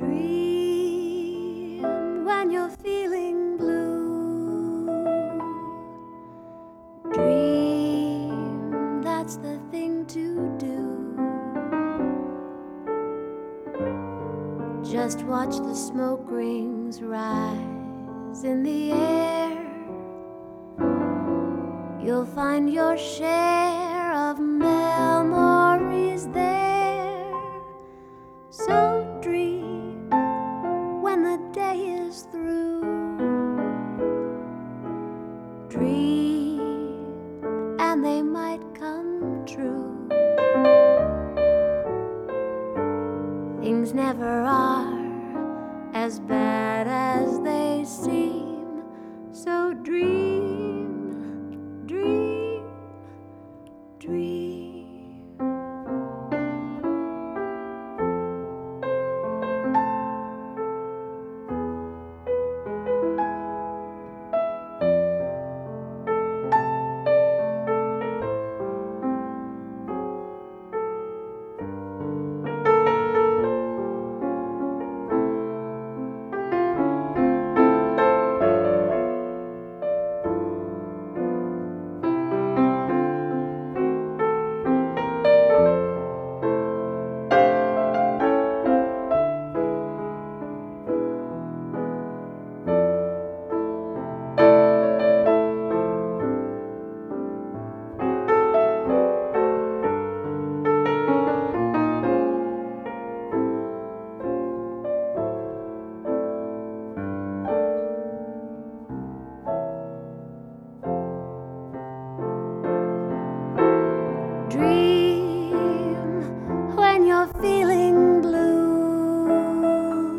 Dream when you're feeling blue. Dream, that's the thing to do. Just watch the smoke rings rise in the air. You'll find your share of memories there. So dream when the day is through. Dream and they might come true. Things never are as bad as they seem. So dream, dream, dream. Dream when you're feeling blue.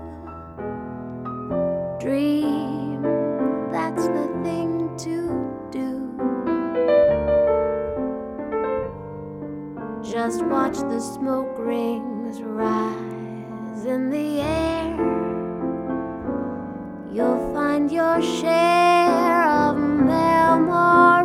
Dream, that's the thing to do. Just watch the smoke rings rise in the air. You'll find your share of memories